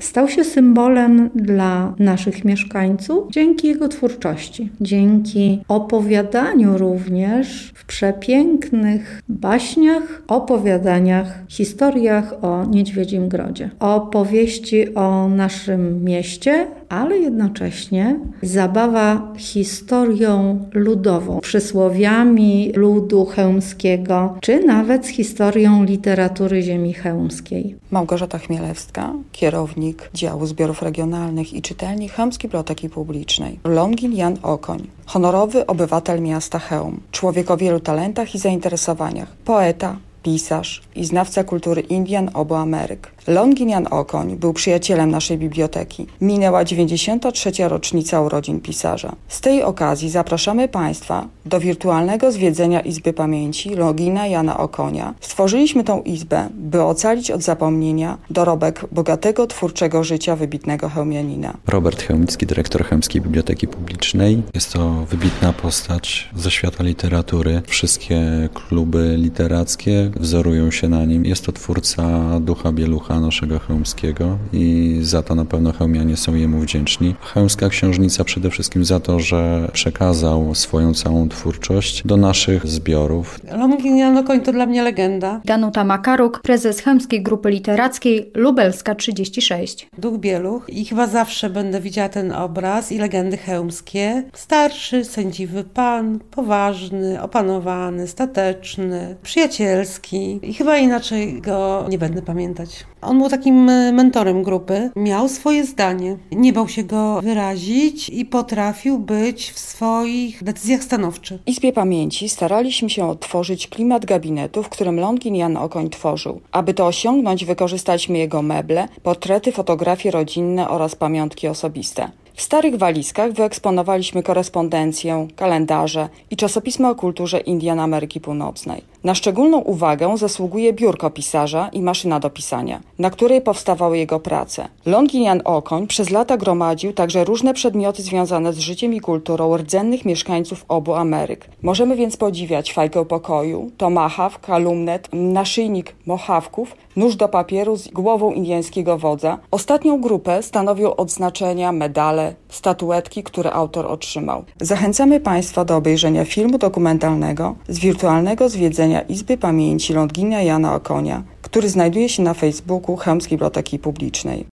stał się symbolem dla naszych mieszkańców dzięki jego twórczości, dzięki opowiadaniu również w przepięknych baśniach, opowiadaniach, historiach o Niedźwiedzim Grodzie. Opowieści o naszym mieście, ale jednocześnie zabawa historią ludową, przysłowiami ludu chełmskiego, czy nawet z historią literatury ziemi chełmskiej. Małgorzata Chmielewska, kierownik działu zbiorów regionalnych i czytelni Chełmskiej Biblioteki Publicznej. Longin Jan Okoń, honorowy obywatel miasta Chełm, człowiek o wielu talentach i zainteresowaniach, poeta, pisarz i znawca kultury Indian obu Ameryk. Longin Jan Okoń był przyjacielem naszej biblioteki. Minęła 93. rocznica urodzin pisarza. Z tej okazji zapraszamy Państwa do wirtualnego zwiedzenia Izby Pamięci Longina Jana Okonia. Stworzyliśmy tą izbę, by ocalić od zapomnienia dorobek bogatego twórczego życia wybitnego chełmianina. Robert Chełmicki, dyrektor Chełmskiej Biblioteki Publicznej. Jest to wybitna postać ze świata literatury. Wszystkie kluby literackie wzorują się na nim. Jest to twórca ducha bielucha naszego chełmskiego i za to na pewno chełmianie są jemu wdzięczni. Chełmska książnica przede wszystkim za to, że przekazał swoją całą twórczość do naszych zbiorów. Longin Jan Okoń to dla mnie legenda. Danuta Makaruk, prezes Chełmskiej Grupy Literackiej Lubelska 36. Duch bieluch i chyba zawsze będę widziała ten obraz i legendy chełmskie. Starszy, sędziwy pan, poważny, opanowany, stateczny, przyjacielski i chyba inaczej go nie będę pamiętać. On był takim mentorem grupy, miał swoje zdanie, nie bał się go wyrazić i potrafił być w swoich decyzjach stanowczy. W Izbie Pamięci staraliśmy się odtworzyć klimat gabinetu, w którym Longin Jan Okoń tworzył. Aby to osiągnąć, wykorzystaliśmy jego meble, portrety, fotografie rodzinne oraz pamiątki osobiste. W starych walizkach wyeksponowaliśmy korespondencję, kalendarze i czasopisma o kulturze Indian Ameryki Północnej. Na szczególną uwagę zasługuje biurko pisarza i maszyna do pisania, na której powstawały jego prace. Longin Jan Okoń przez lata gromadził także różne przedmioty związane z życiem i kulturą rdzennych mieszkańców obu Ameryk. Możemy więc podziwiać fajkę pokoju, tomahawk, kalumnet, naszyjnik mohawków, nóż do papieru z głową indyjskiego wodza. Ostatnią grupę stanowią odznaczenia, medale, statuetki, które autor otrzymał. Zachęcamy Państwa do obejrzenia filmu dokumentalnego z wirtualnego zwiedzenia Izby Pamięci Longina Jana Okonia, który znajduje się na Facebooku Chełmskiej Biblioteki Publicznej.